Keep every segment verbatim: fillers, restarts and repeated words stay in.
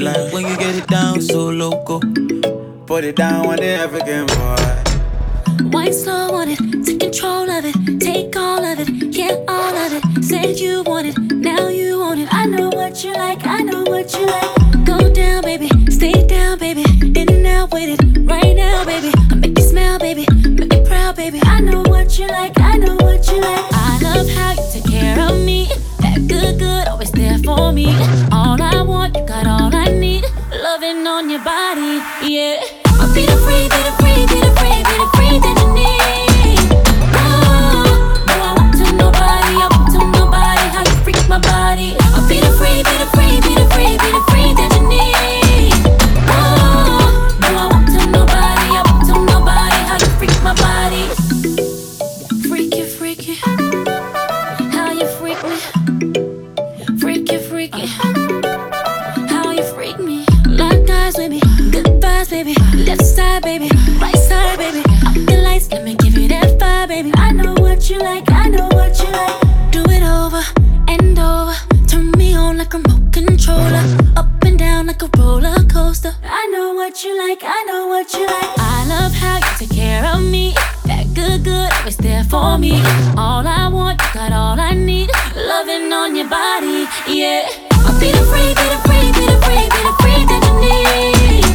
like when you get it down so loco. Put it down on the African boy. Wine slow on it, take control of it, take all of it, yeah, all of it. Said you want it, now you want it. I know what you like, I know what you like. Go down, baby, stay down, baby. In and out with it, right now, baby. I make you smile, baby, make you proud, baby. I know what you like, I know what you like. I love how you take care of me. That good, good, always there for me. All I want, you got all I need. Loving on your body, yeah. I'll be the free, be the free, be the free, be the free that you need. Oh, no, I want to nobody, I want to nobody. How you freak my body? I'll be the free, be the free, be the free, be the free that you need. Oh, no, I want to nobody, I want to nobody. How you freak my body? Freaky, freaky. How you freak me? Freaky, freaky. How you freak me? Like guys with me, good vibes, baby. Left side, baby, right side, baby. Up the lights, let me give you that fire, baby. I know what you like, I know what you like. Do it over and over. Turn me on like a remote controller. Up and down like a roller coaster. I know what you like, I know what you like. I love how you take care of me. That good, good, always there for me. All I want, you got all I need. Loving on your body, yeah. I'll be the free, be the free, be the free, be the free that you need.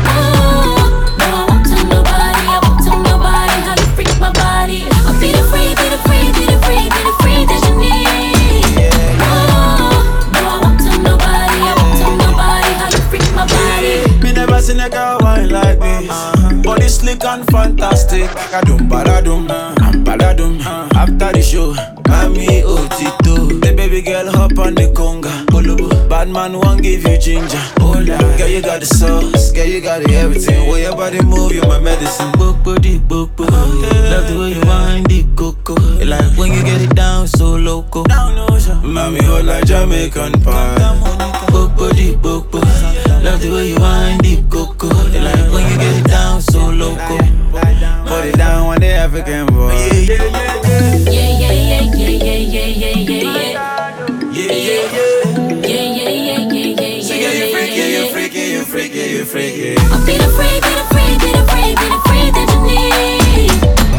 Oh, no, I want to nobody, I want to nobody. How you freak my body? I'll be the free, be the free, be the free, be the free that you need. Oh, no, I want to nobody, I want to nobody. How you freak my body? Me never seen a girl wine like this. Body slick and fantastic. Badum, badadum, and badadum. After the show, Mami Otito. The baby girl hop on the conga. Bad man won't give you ginger. Girl, you got the sauce. Girl, you got the everything. Way your body move, you my medicine. Book, body, book, book. Love the way you wind the coco. Like when you get it down so loco. Mami hold like Jamaican pie. Book, body, book, book. Love the way you wind the coco. Like when you get it down so loco. Put it down on the African boy. Yeah, yeah, yeah, yeah, yeah, yeah, yeah, yeah, yeah. Yeah, yeah, yeah. Yeah, yeah, yeah, yeah, yeah, yeah. So yeah, you freaky, you freaky, you freaky, you freaky. I'll be the free, be the free, be the free, be the free that you need.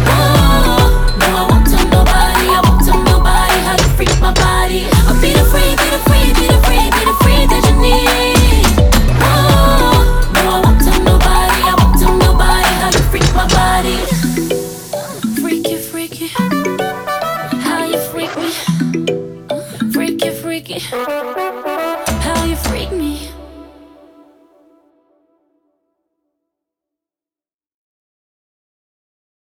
Oh, no, I want to nobody, I want to nobody. How you freak my body? I'll be the free, be the free, be the free, be the free that you need. Oh, no, I want to nobody, I want to nobody. How you freak my body? Freaky, freaky. How you freak me? Freaky, freaky.